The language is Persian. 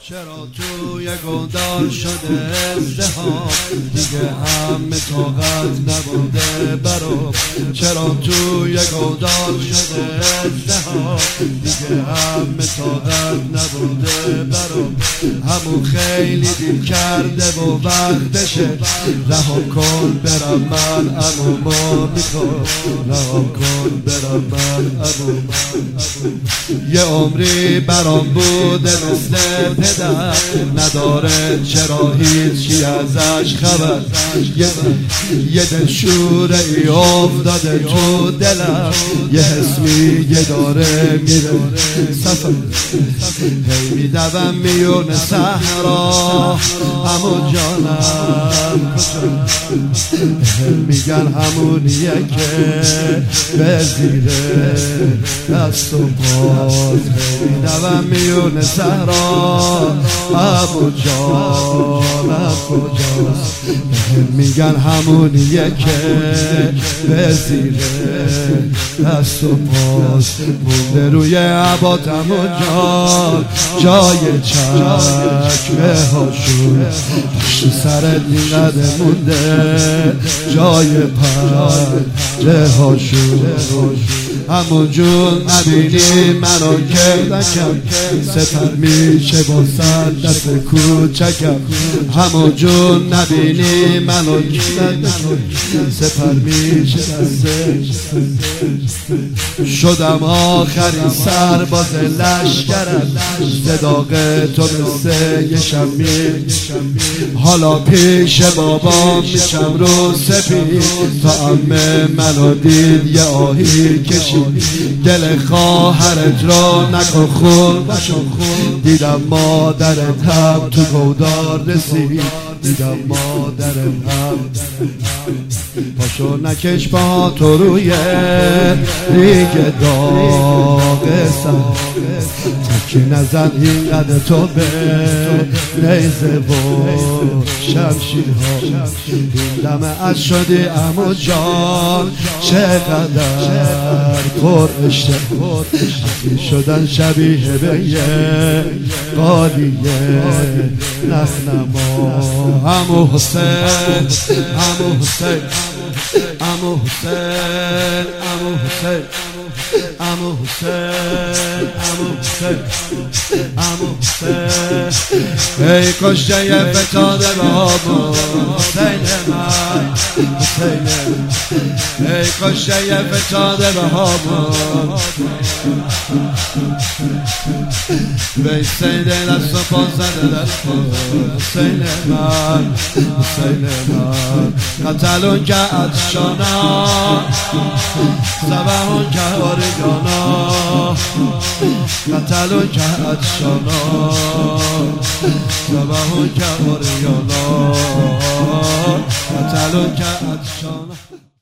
چرا توی گودال شده ازدهام، دیگه همه طاقت نبوده برام. چرا توی گودال شده ازدهام، دیگه همه طاقت نبوده برام. همون خیلی دیر کرده و وقتشه، رها کن برم من عموما میخوام، رها کن برم من عموما. یه عمری برام بوده مثل پدر، نداره چرا هیچی ازش خبر. یه دل شوره ای افتاده تو دلم، یه حس میگه داره میره سفر. هی میدوم میون صحرا، همون جانم کجا؟ میگن همونیه که به زیره دست و باز. میدوم میون صحرا، همون جانم کجاست؟ میگن همونیه که به زیره دست و پاس مونده روی عبات. همون جای چکمه هاشون پشت سرت اینقدر مونده، جای پنجه هاشون. همون جون نبینی منو که نکم، سپر میشه با صد دست کوچکم. همون جون نبینی منو که نکم، سپر میشه دست. شدم آخرین سرباز لشکرم، صداق تو مثل یه شمعی. حالا پیش بابا میشم رو سپید، تا عمه منو دید یه آهی کشید. دل خواهرت را نکن خون بشون، دیدم مادرت هم تو گودار رسید، دیدم مادرت هم. پاشو نکش پا تو روی ریگ داغ سر، تکی نزن اینقدر تو به نیزه و شمشیرها. این دم از شدی عمو جان، چقدر پر اشته شدن شبیه به یه قالیه نخنما. عمو حسین، عمو حسین، عمو حسین، عمو حسین، عمو حسین، عمو حسین، عمو حسین. ای کشته یه فتاده بابا حسین من، حسین من. ای کشته یه فتاده بابا به سید دست و پا زده دست حسین من، حسین من. قتلون که عطشانا، سبهون که آرگانا. قتلون که عطشانا، سبهون که آرگانا. قتلون که عطشانا.